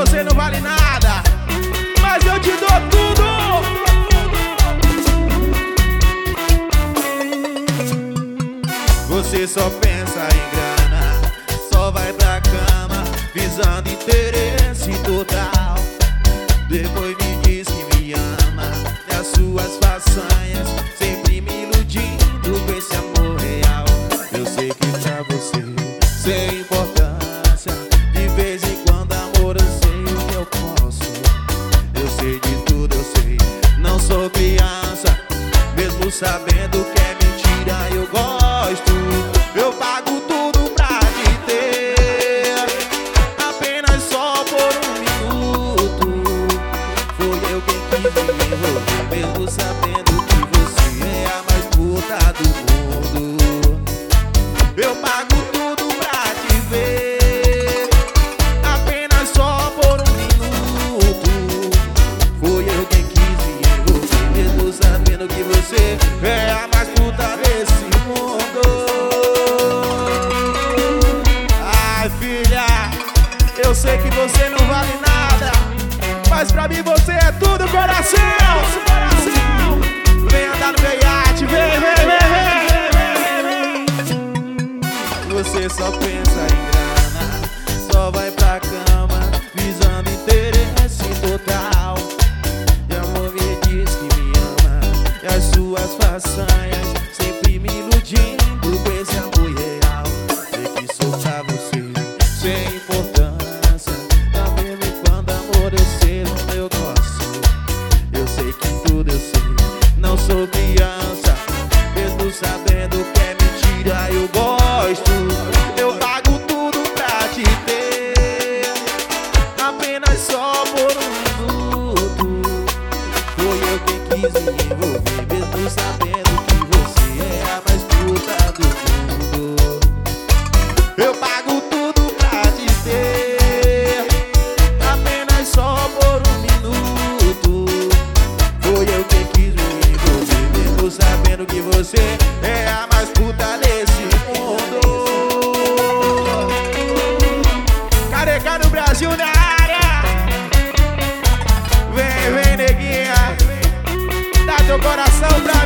você não vale nada, mas eu te dou tudo. Você só pensa em grana, só vai pra cama visando interesse total. Depois me diz que me ama e as suas façanhas, sempre me iludindo com esse amor real. Eu sei que pra você, sem importância, de vez em quando amor eu sei o que eu posso. Eu sei de tudo, eu sei, não sou criança, mesmo sabendo que é mentira eu gosto. Eu pago tudo pra te ter, apenas só por um minuto. Foi eu quem quis me envolver, mesmo sabendo que você é a mais puta do mundo. Eu pago tudo pra te ver, apenas só por um minuto. Foi eu quem quis me envolver, mesmo sabendo que você é a mais puta desse mundo. Ai, filha, eu sei que você não vale nada, mas pra mim você é tudo, coração. Vem andar no meu iate, vem, vem, vem, vem. Você só pensa em grana, só vai pra cama visando interesse total. E amor me diz que me ama e as suas façanhas, sempre me iludindo com esse amor real. Sei que sou pra você, sem importância, tá mesmo quando amor eu sei onde eu gosto. Eu sei que tudo eu sei, não sou criança, mesmo sabendo que é mentira eu gosto. Eu pago tudo pra te ter, apenas só por um minuto. Foi eu quem quis me envolver, mesmo sabendo que você é a mais puta do mundo. Eu pago tudo pra te ter, apenas só por um minuto. Foi eu quem quis me envolver, mesmo sabendo que você é a mais puta desse mundo. Careca no Brasil na área. Vem, vem, neguinha, dá teu coração pra